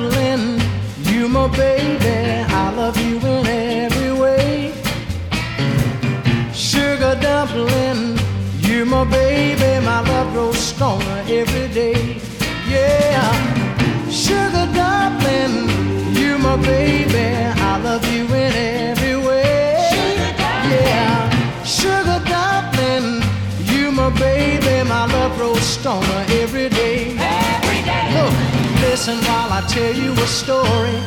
dumpling, you my baby, I love you in every way. Sugar dumpling, you my baby, my love grows stronger every day. Yeah, sugar dumpling, you my baby, I love you in every way. Yeah, sugar dumpling, you my baby, my love grows stronger every day. Look, listen while I tell you a story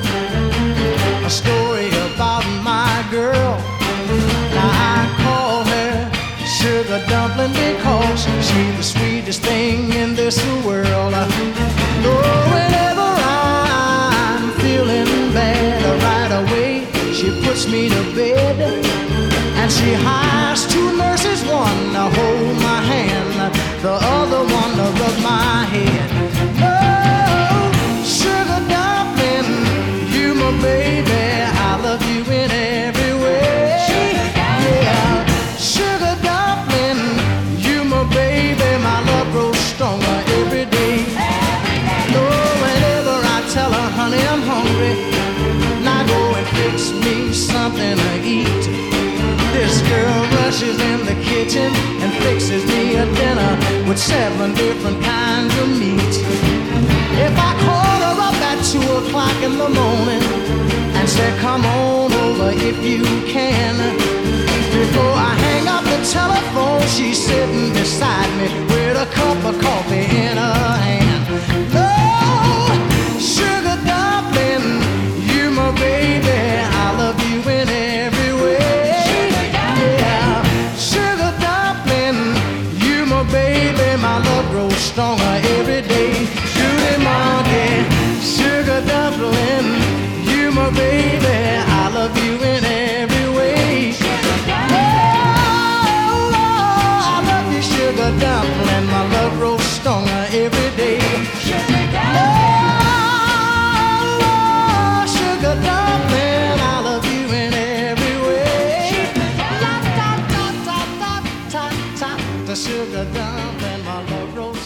about my girl. Now I call her sugar dumpling because she's the sweetest thing in this world. Oh, whenever I'm feeling bad, right away she puts me to bed, and she hires two nurses, one to hold my hand, the other one to rub my head. Oh, sugar dumpling, you my baby, I love you in every way. Yeah, sugar dumpling, you my baby, my love grows stronger every day. Oh, whenever I tell her, honey, I'm hungry, now go and fix me something to eat. This girl rushes in the kitchen and fixes me a dinner with 7 different kinds of meat. If I call her up at 2 o'clock in the morning and say, come on over if you can, before I hang up the telephone, she's sitting beside me with a cup of coffee in her hand. Oh, sugar dumpling, you my baby, I love you in every way. Yeah, sugar dumpling, you my baby, my love grows stronger every day. Judy monkey, sugar dumpling, you my baby, I love you in every way. Oh, I love you, sugar dumpling, my love grows stronger every day. Oh, sugar dumpling, I love you in every way. La, da, da, da, da, da, da, da, the sugar dumpling, my love grows